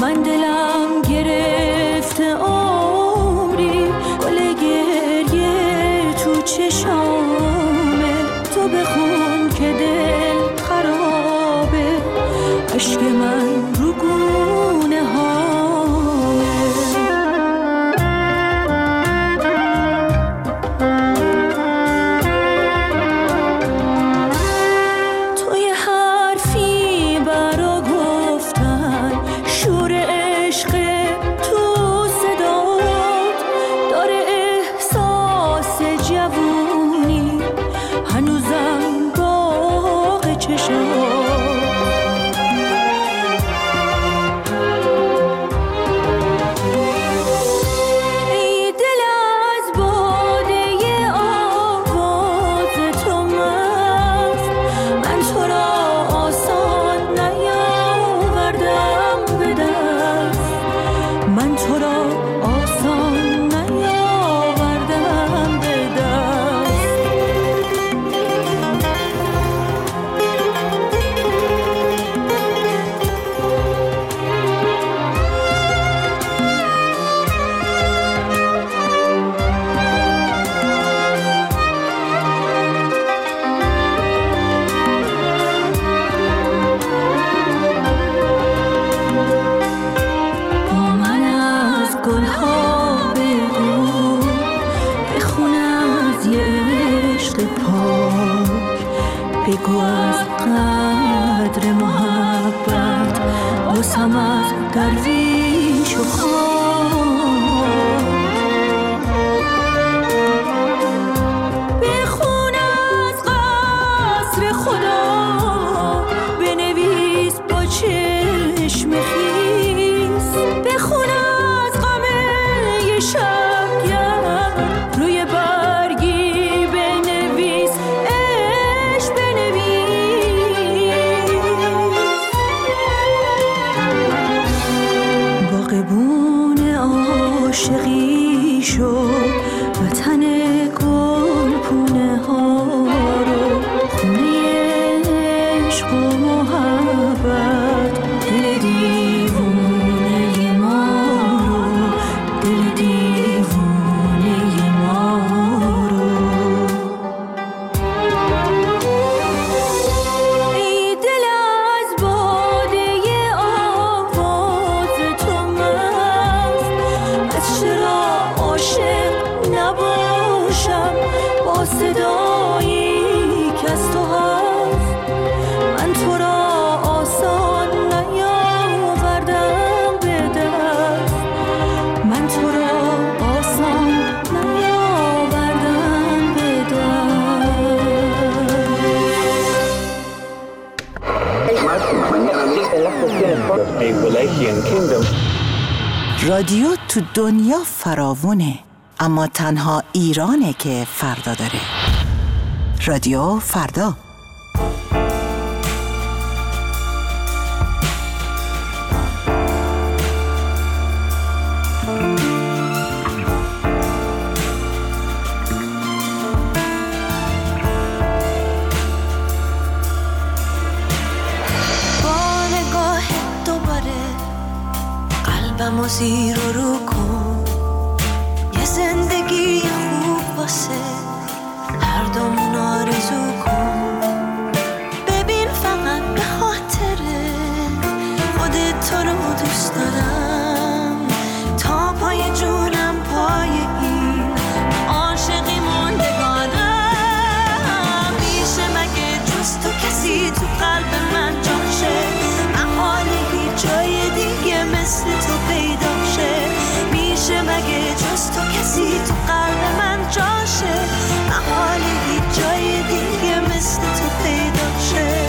من دلم گرفته عمری، گل گریه تو چشامه. تو بخون که دل خرابه، عشق من رو گونه هامه. تو یه حرفی برا گفتن، شور عشق تو صدات داره، احساس جوونی هنوزم باغ چشات. بگو از قدر محبت، باسم از درویش و خان. بخون از قصر خدا، بنویس با چشم خیس. بخون از غم یه شبگرد، روی برگی بنویس عاشقی شو. وطن گلپونه ها رو، خونه عشق و محبت. دل دیوونه ما رو، دل دیوونه ما رو. ای دل از باده آواز تو مست، از چرا عاشق نباشم با صدایی که از تو هست. من تو را آسان نیاوردم به دست، من تو را آسان نیاوردم به دست. رادیو تو دنیا فراوونه، اما تنها ایرانه که فردا داره. رادیو فردا. با نگاه دوباره قلبمو زیر و رو کن، یه زندگی خوب واسه هر دومون آرزو کن. ببین فقط به خاطر خودت تو رو دوست دارم، تا پای جونم پای این عاشقی موندگارم. میشه مگه جز تو کسی تو قلب من جاشه، محاله هیچ جای دیگه مثل تو پیدا شه. میشه مگه جز تو کسی تو قلب من جاشه، محاله هیچ جای دیگه مثل تو پیدا شه.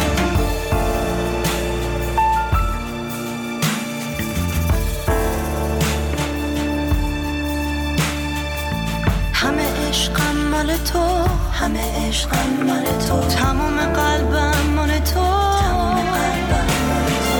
همه عشقم مال تو، همه عشقم مال تو، تمام قلبم مال تو، تمام قلبم مال تو.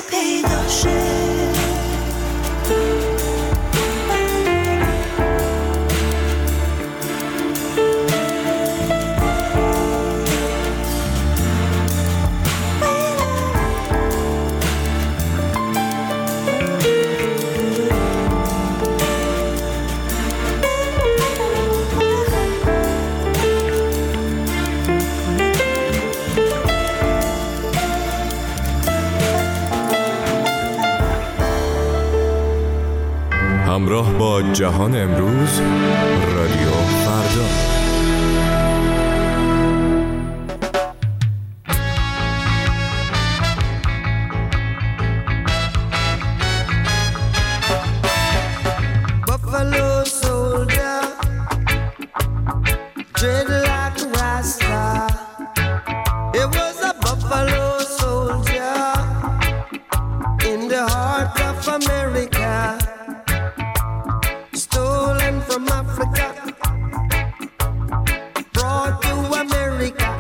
پیدا شه. همراه با جهان امروز، رادیو فردا. Buffalo soldier, dreadlock rasta. It was a buffalo soldier in the heart of America. Stolen from Africa, brought to America,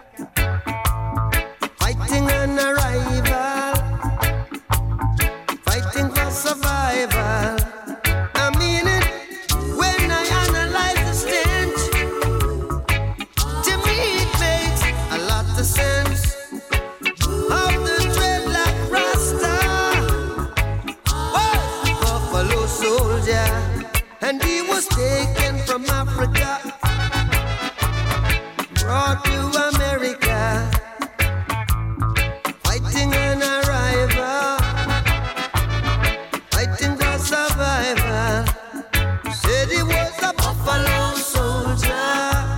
fighting an arrival, fighting for survival. I mean it when I analyze the stench. To me it makes a lot of sense. Of the dreadlock rasta was a buffalo soldier. And he was taken from Africa, brought to America, fighting an arrival, fighting for survival. Said he was a buffalo soldier,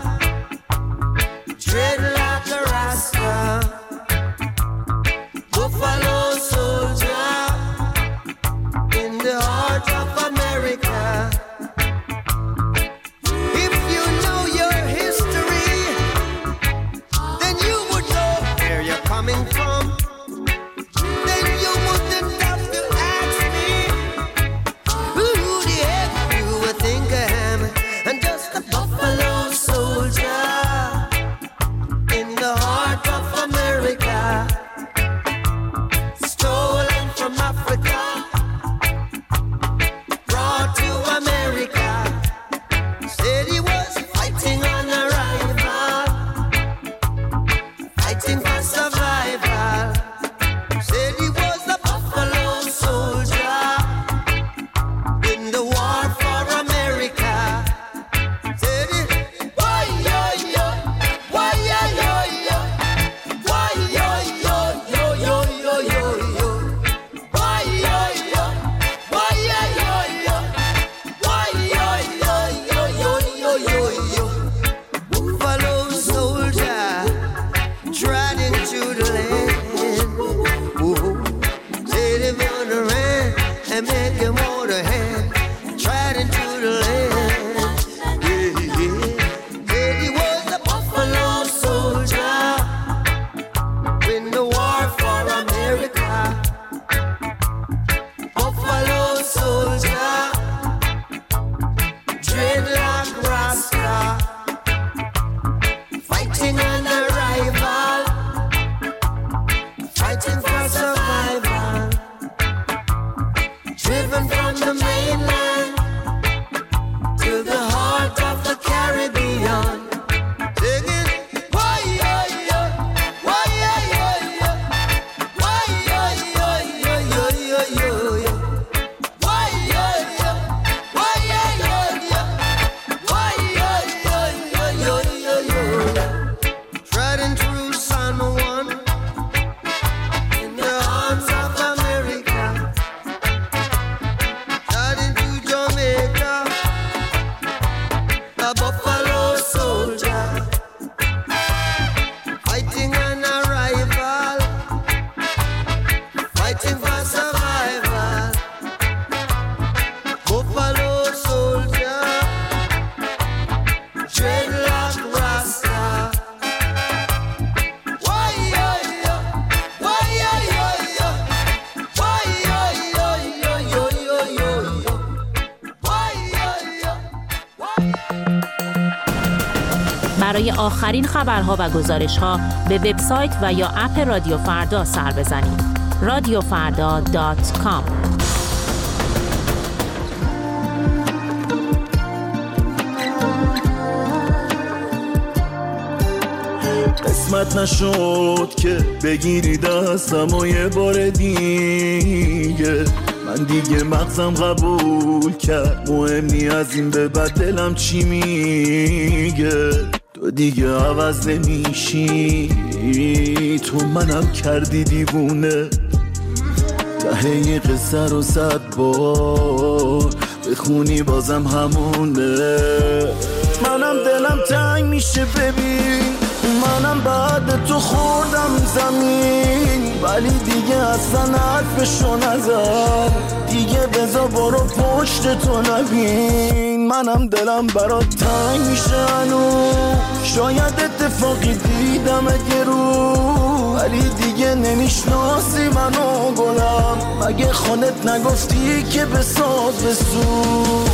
dreadlock rasta, buffalo soldier in the heart of America. Coming from, then you wouldn't have to ask me who the heck you would think I am. I'm just a buffalo soldier in the heart of America, stolen from Africa, brought to America. Said he was fighting on arrival, fighting for survival. Said he was a buffalo soldier in the war for America. Said he, why yo yo, why yo yo yo, why yo yo yo yo yo yo yo, why yo yo, why yo yo yo, why yo yo yo yo yo yo yo. Buffalo soldier tried into the land. Whoa. Said he gonna run and make him hold a hand. Tried into the land. Yeah, yeah. Said he was a buffalo soldier in the war for America. Buffalo soldier, dreadlock rasta, fighting an arrival, fighting for survival, driven from the mainland to the heart of the Caribbean, singing why yo yo, why yo yo yo, why yo yo yo yo yo yo yo, why yo yo, why yo yo yo, why yo yo yo yo yo yo. Riding through San Juan in the arms of America, riding to Jamaica, a buffalo soldier, fighting an arrival, fighting for survival. Buffalo soldier, dreadlock rasta. Why yo yo, why yo yo yo, why yo yo yo yo yo yo yo, why yo yo, why. برای آخرین خبرها و گزارش‌ها به وبسایت و یا اپ رادیو فردا سر بزنید. radiofrda.com. قسمت نشد که بگیری دستم و یه بار دیگه، من دیگه مغزم قبول کرد مهمی از این به بعد دلم چی میگه. تو دیگه عوض نمیشی، تو منم کردی دیوونه. دهه قصه رو 100 بار بخونی بازم همونه. منم دلم تنگ میشه ببین، منم بعد تو خوردم زمین، ولی دیگه اصلا حرفشو نزن، دیگه بذار برو پشت تو نبین. منم دلم برات تنگ میشه هنوز، شاید اتفاقی دیدم اگه رو، ولی دیگه نمیشناسی منو گلم، مگه خودت نگفتی که بساز بسوز.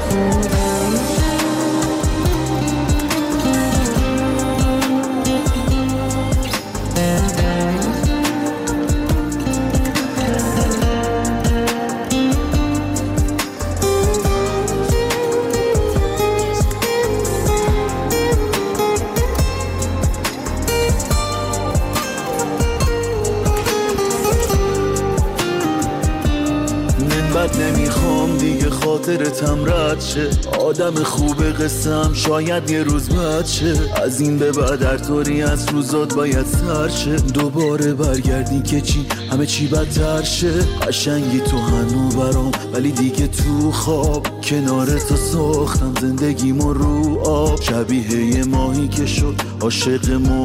نمیخوام دیگه خاطرتم رد شه، آدم خوب قصم شاید یه روز بد شه، از این به بعد هر طوری از روزات باید سر شه، دوباره برگردی که چی همه چی بدتر شه. قشنگی تو هنو برام، ولی دیگه تو خواب کنار تو ساختم زندگیمو رو آب، شبیه یه ماهی که شد عاشق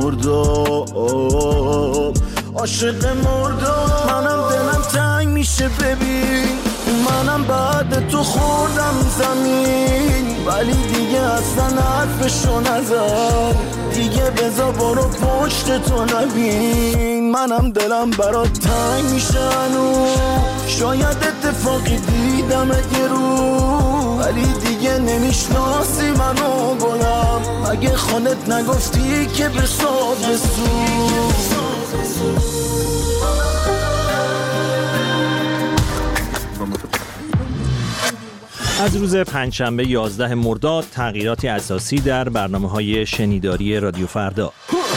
مرداب، عاشق مرداب. منم دلم تنگ میشه ببین، منم بعد تو خوردم زمین، ولی دیگه اصلا حرفشو نزن، دیگه بذار برو پشت تو نبین. منم دلم برات تنگ میشه هنوز، شاید اتفاقی دیدم اگه رو، ولی دیگه نمیشناسی منو گلم، مگه خودت نگفتی که بساز بسوز. از روز پنجشنبه 11 مرداد تغییراتی اساسی در برنامه‌های شنیداری رادیو فردا.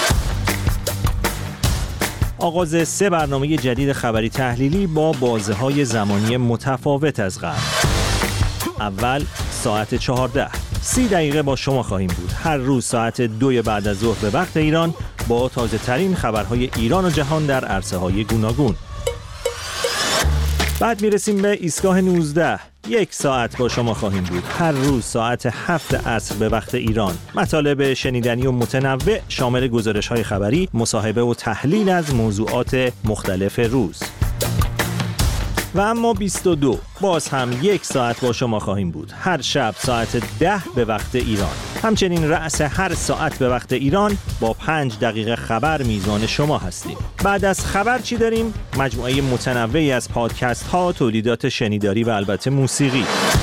آغاز 3 برنامه جدید خبری تحلیلی با بازه‌های زمانی متفاوت از قبل. اول ساعت 14 30 دقیقه با شما خواهیم بود. هر روز ساعت 2 بعد از ظهر به وقت ایران با تازه ترین خبرهای ایران و جهان در عرصه‌های گوناگون. بعد میرسیم به ایستگاه 19. 1 ساعت با شما خواهیم بود. هر روز ساعت 7 عصر به وقت ایران. مطالب شنیدنی و متنوع شامل گزارش‌های خبری، مصاحبه و تحلیل از موضوعات مختلف روز. و اما 22 باز هم 1 ساعت با شما خواهیم بود. هر شب ساعت 10 به وقت ایران. همچنین رأس هر ساعت به وقت ایران با 5 دقیقه خبر میزان شما هستیم. بعد از خبر چی داریم؟ مجموعه متنوعی از پادکست ها، تولیدات شنیداری و البته موسیقی.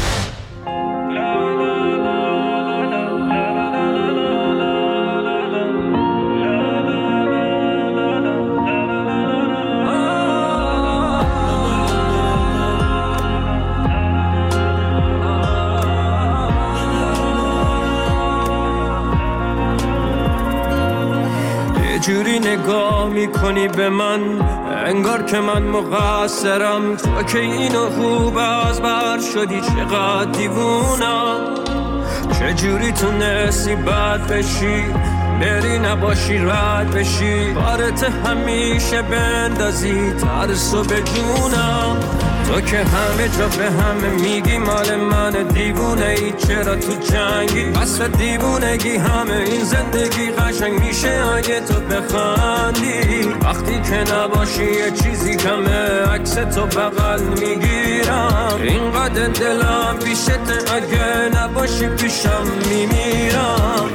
جوری نگاه میکنی به من انگار که من مقصرم، تو که اینو خوب از بر شدی چقدر دیوونم، چجوری تونستی بد بشی بری نباشی رد بشی، بارت همیشه بندازی ترسو به جونم، تو که همه جا به همه میگی مال من دیوونه ای، چرا تو جنگی وصف دیوونگی، همه این زندگی قشنگ میشه اگه تو بخندی، وقتی که نباشی یه چیزی کمه عکس تو بغل میگیرم، اینقدر دلم پیشت اگه نباشی پیشم میمیرم.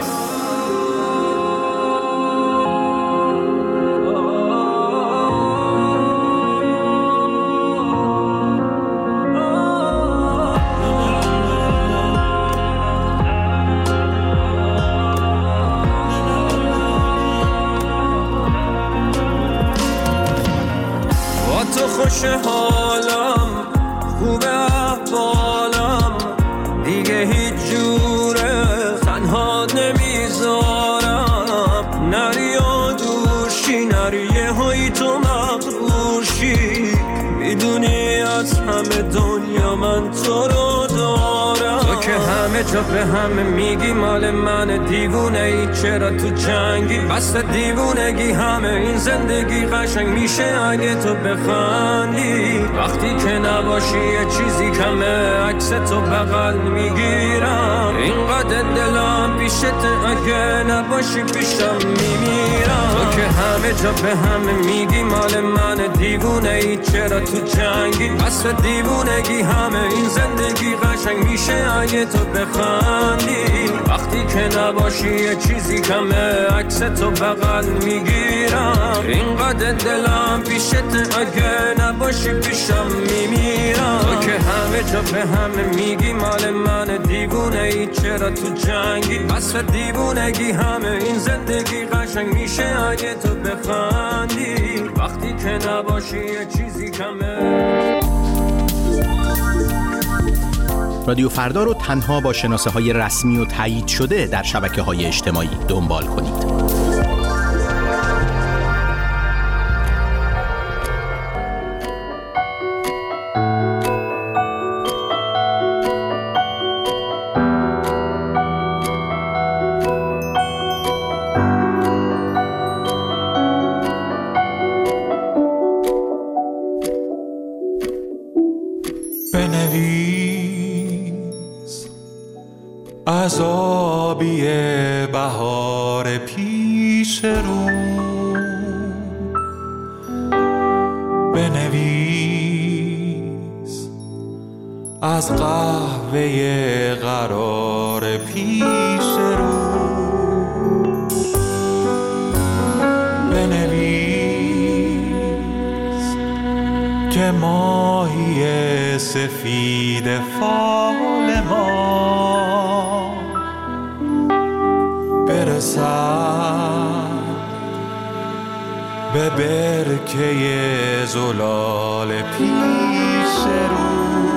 تو باشه حالم، خوب احوالم، دیگه هیچ جوره تنها نمیذارم. نری و دوشی، نری یه هایی تو مغروشی، میدونی از همه دنیا من تو رو دارم. تو که همه جا به همه میگی مال من، دیوونه ای چرا تو جنگی؟ بس دیوونگی همه این زندگی قشنگ میشه اگه تو بخندی. وقتی که نباشی یه چیزی کمه، عکس تو بغل میگیرم. اینقدر دلم پیشت اگه نباشی پیشم میمیرم. تو که همه جا به همه میگی مال من، دیوونه ای چرا تو جنگی؟ بس دیوونگی همه این زندگی قشنگ میشه اگه تو بخندی. وقتی که نباشی یه چیزی کمه، عکس تو بغل میگیرم. اینقدر دلم پیشت اگه نباشی پیشم میمیرم. تو که همه جا به همه میگی مال من، دیوونه ای چرا تو جنگی؟ بس دیوونگی همه این زندگی قشنگ میشه اگه تو بخندی. وقتی که نباشی یه چیزی کمه. رادیو فردا رو تنها با شناسه‌های رسمی و تایید شده در شبکه‌های اجتماعی دنبال کنید. از آبی بهار پیش رو بنویس، از قهوه قرار پیش رو بنویس که ماهی سفید فال ما برسد به برکه زلال پیش رو.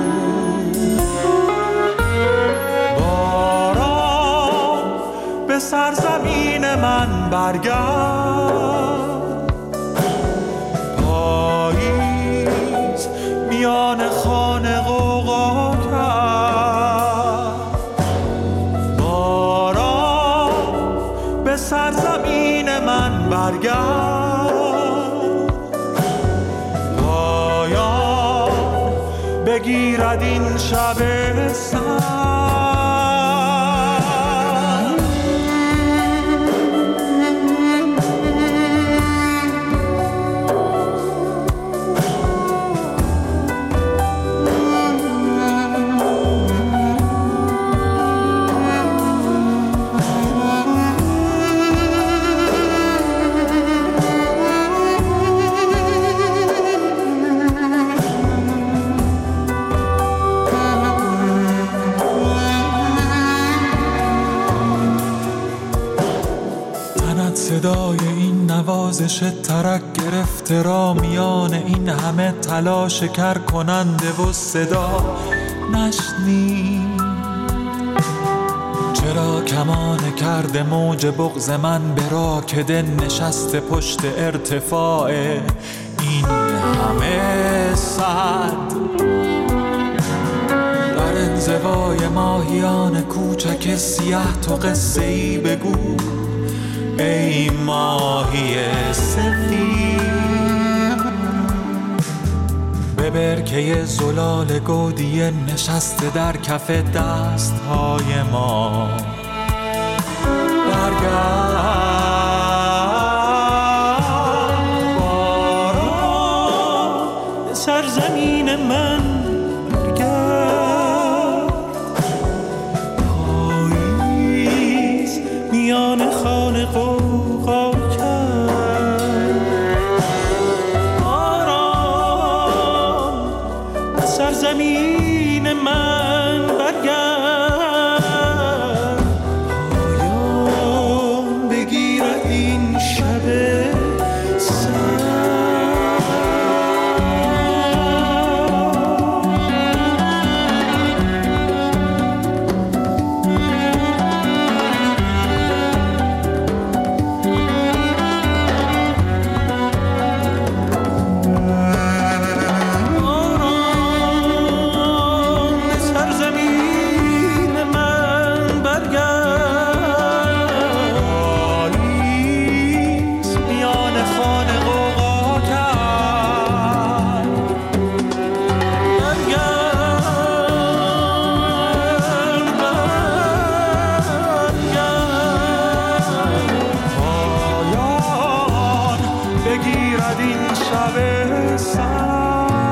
باران به سرزمین من برگرد، پاییز میان خانه غوغا کرد. باران به سرزمین من برگرد، پایان بگیرد این شب سرد. صدای این نوازش ترک گرفته را میان این همه تلاش کر کننده و صدا نشنید. چرا کمان کرده موج بغض من به راکده نشسته پشت ارتفاع این همه صد؟ در انزوای ماهیان کوچک سیاه تو قصه‌ای بگو ای ماهی سفید. به برکه زلال گودی نشسته در کف دستهای ما برگرد. باران سرزمین من برگرد، پاییز میان خانه غوغا کرد. باران سرزمین من برگرد، پایان بگیرد این شب سرد. شب سر.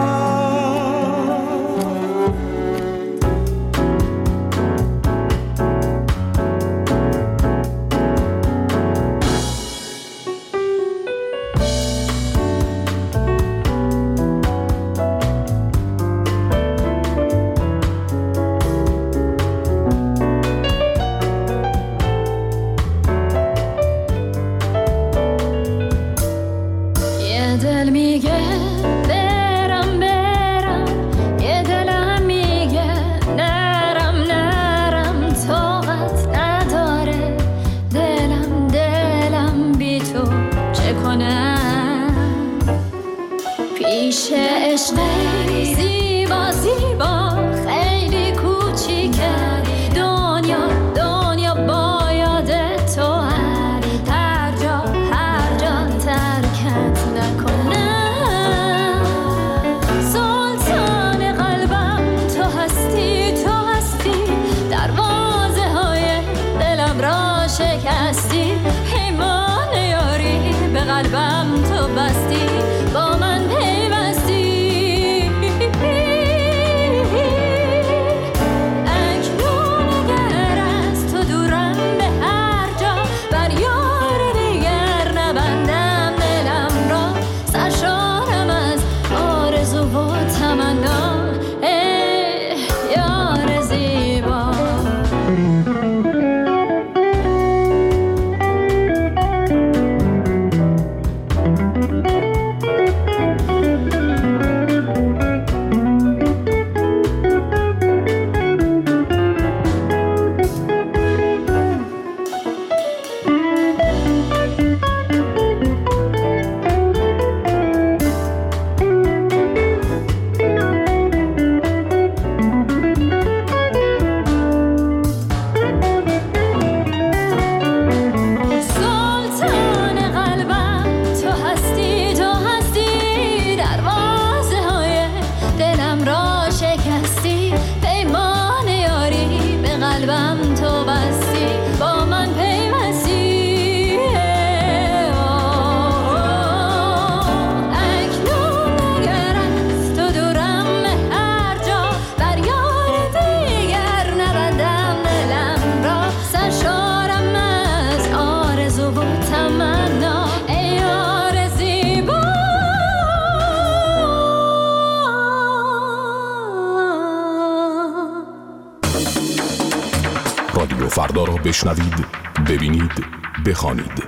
رادیو فردا را بشنوید، ببینید، بخوانید.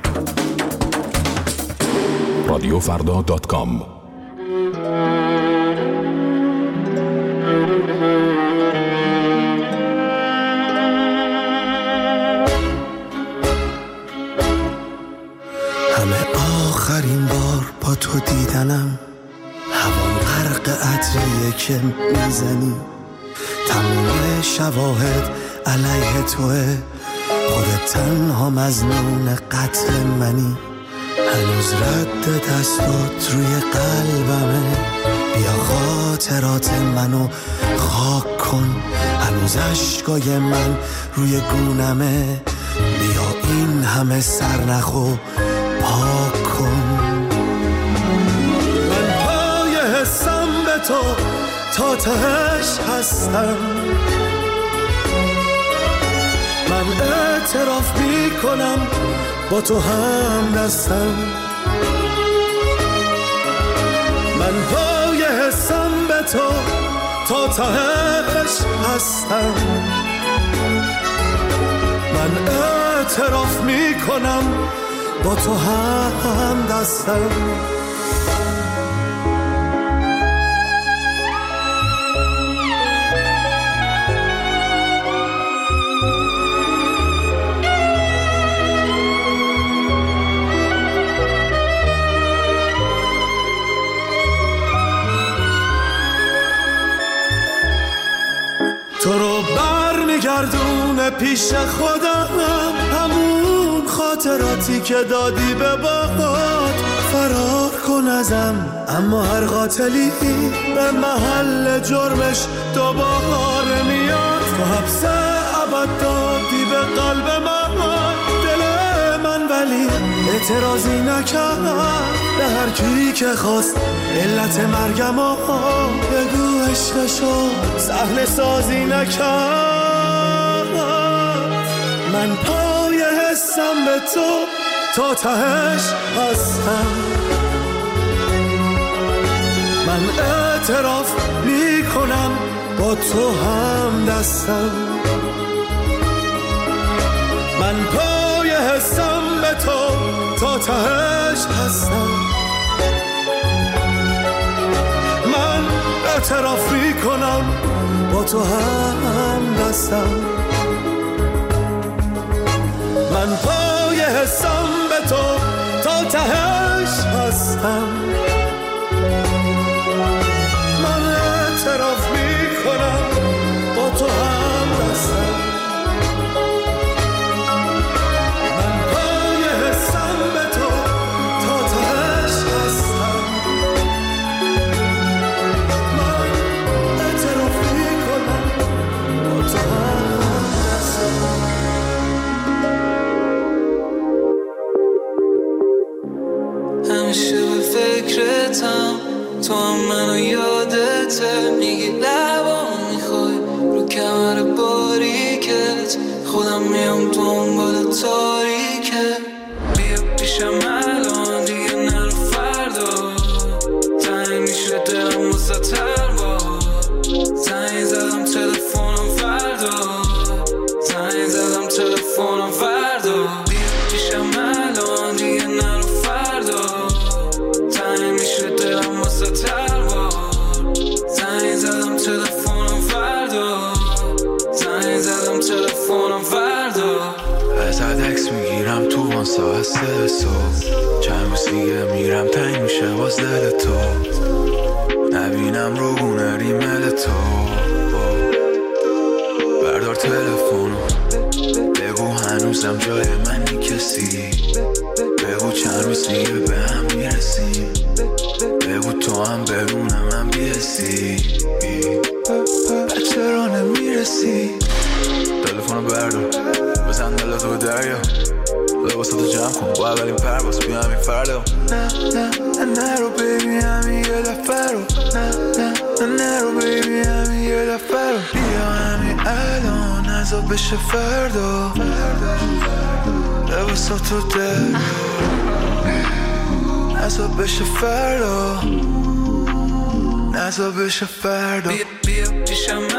radiofrda.com. همه آخرین بار با تو دیدنم، هوام غرق عطریه که میزنی، تمام شواهد علیه توه، خودت تنها مظنون قتل منی، هنوز رد دستات روی قلبمه، بیا خاطرات منو خاک کن، هنوز عشقای من روی گونمه، بیا این همه سرنخو پاک کن. من پای حسم به تو تا تهش هستم، من اعتراف میکنم با تو هم دستم، من پای حسم به تو تا تهش هستم، من اعتراف میکنم با تو هم دستم. تو رو برمیگردونه پیش خودم، همون خاطراتی که دادی به باد، فرار کن ازم، اما هر قاتلی به محل جرمش دوباره میاد. تو حبس ابد دادی به قلب من، دل من ولی اعتراضی نکرد به هر کی که خواست علت مرگم بگو عشقشو صحنه سازی نکرد. من پای حسم به تو تا تهش هستم. من اعتراف میکنم با تو هم دستم. من پای حسم به تو تا تهش هستم. من اعتراف میکنم با تو هم دستم. من پای حسم به تو تا تهش هستم. من اعتراف میکنم با تو هم دستم. من پای حسم به تو تا تهش هستم. من اعتراف میکنم با تو هم دستم. همیشه به فکرتم، تو هم منو یادته. میگی لبام میخوای رو کمر باریکت، خودم میام دنبال تاریکه. بیا پیشم الان دیگه نرو فردا، تنگ میشه دلم واسه با. زنگ زدم تلفنم فردا، زنگ زدم تلفنم فردا. بیا پیشم الان دیگه نرو فردا، تنگ میشه دلم واسه با. زنگ زدم تلفنم فردا، زنگ زدم تلفنم فردا. ازت عکس میگیرم تو وان ساعت 3 صبح، چند روز دیگه میرم تنگ میشه باز دل تو. نبینم رو گونه ریمل تو. بردار تلفنو بگو هنوزم جای منی کسی. بگو چند روز دیگه به هم میرسیم. بگو تو هم بدون من بیرسی. چرا نمیرسی؟ تلفنو بردار بزن دلتو به دریا. لباساتو جمع کن با اولین پرواز بیا همین فردا. نه نرو بیبی همین یه دفعه رو. نه نرو بیبی همین یه دفعه رو. بیا همین الان نزا بشه فردا. لباساتو دریا نزا بشه فردا. نزا بشه فردا. بیا پیشم